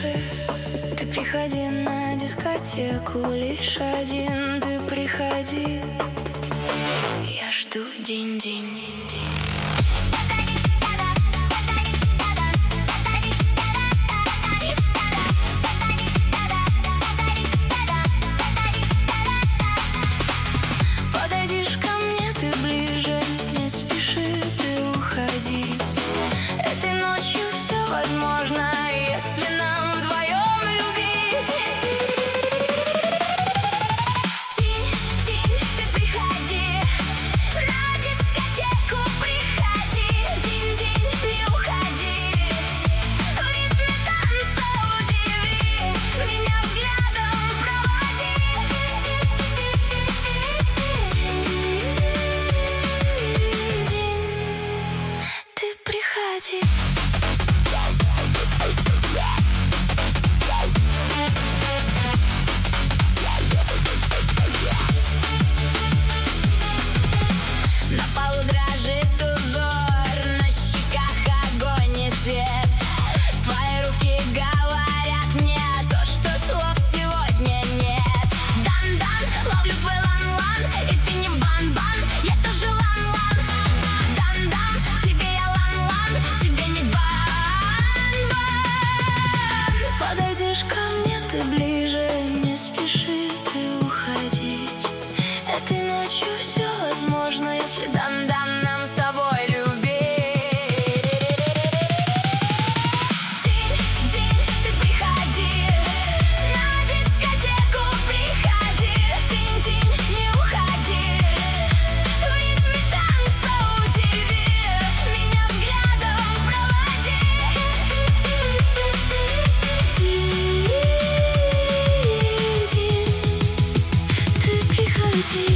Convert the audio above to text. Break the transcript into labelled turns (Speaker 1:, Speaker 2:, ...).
Speaker 1: спеши, ты приходи на дискотеку лишь один, ты приходи. Я жду день-день. Подойдешь ко мне, ты ближе, не спеши ты уходить. Этой ночью все возможно, если нам вдвоем любить. День-день, ты приходи, на дискотеку приходи. День-день, не уходи, в ритме танца удиви, меня взглядом проводи. День-день, ты приходи. На полу дрожит узор, на щеках огонь и свет. Твои руки говорят мне то, что слов сегодня нет. Дан-дан, ловлю твой лан-лан, и ты не бан-бан, я тоже лан-лан. Дан-дан, тебе я лан-лан, тебе не бан-бан. Подойдешь ко мне, ты ближе, не спеши ты уходить. Этой ночью все возможно, если дан-дан нам с тобой любить. День-день, ты приходи, на дискотеку приходи. День-день, не уходи, в ритме танца удиви, меня взглядом проводи. День-день, ты приходи.